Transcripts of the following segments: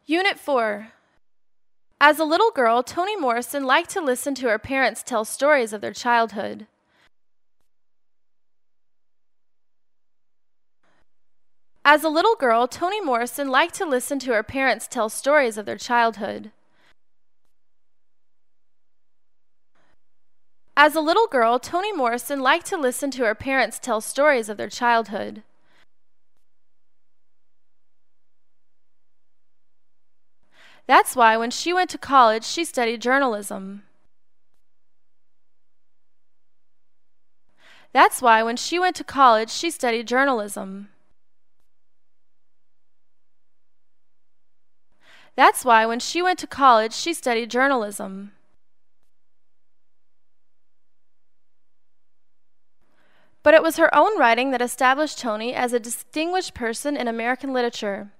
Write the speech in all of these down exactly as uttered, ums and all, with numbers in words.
Unit four. As a little girl, Toni Morrison liked to listen to her parents tell stories of their childhood. As a little girl, Toni Morrison liked to listen to her parents tell stories of their childhood. As a little girl, Toni Morrison liked to listen to her parents tell stories of their childhood. That's why when she went to college, she studied journalism. That's why when she went to college, she studied journalism. That's why when she went to college, she studied journalism. But it was her own writing that established Toni as a distinguished person in American literature.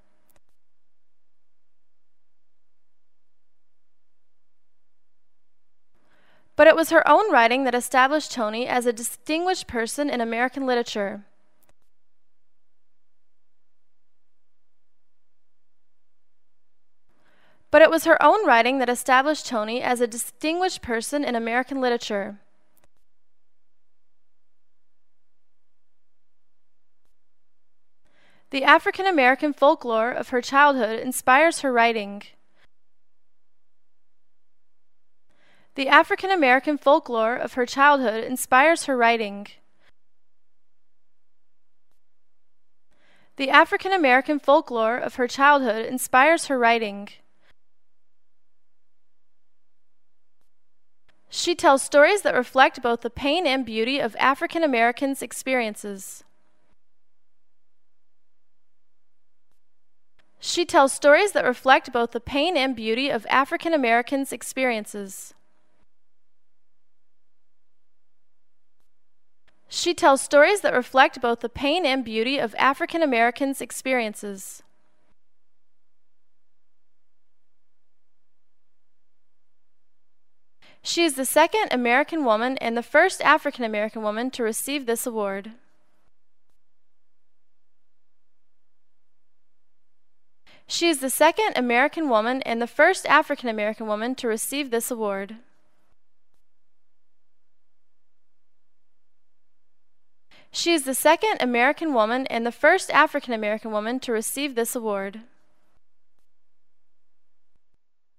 But it was her own writing that established Toni as a distinguished person in American literature. But it was her own writing that established Toni as a distinguished person in American literature. The African American folklore of her childhood inspires her writing. The African American folklore of her childhood inspires her writing. The African American folklore of her childhood inspires her writing. She tells stories that reflect both the pain and beauty of African Americans' experiences. She tells stories that reflect both the pain and beauty of African Americans' experiences. She tells stories that reflect both the pain and beauty of African Americans' experiences. She is the second American woman and the first African American woman to receive this award. She is the second American woman and the first African American woman to receive this award. She is the second American woman and the first African American woman to receive this award.